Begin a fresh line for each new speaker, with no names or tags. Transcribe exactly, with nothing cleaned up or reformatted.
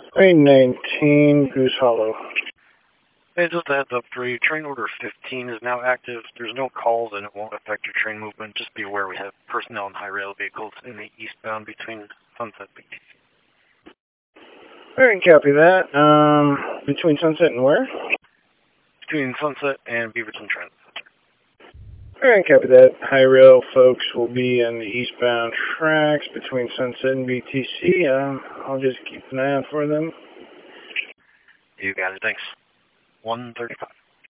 Train nineteen, Goose Hollow.
Hey, just a heads up for you, train order fifteen is now active. There's no calls and it won't affect your train movement. Just be aware we have personnel and high rail vehicles in the eastbound between Sunset B T C.
Alright, copy that. Um, between Sunset and where?
Between Sunset and Beaverton Transit Center.
Alright, copy that. High rail folks will be on the eastbound tracks between Sunset and B T C. Um, I'll just keep an eye out for them.
You got it, thanks. one thirty-five.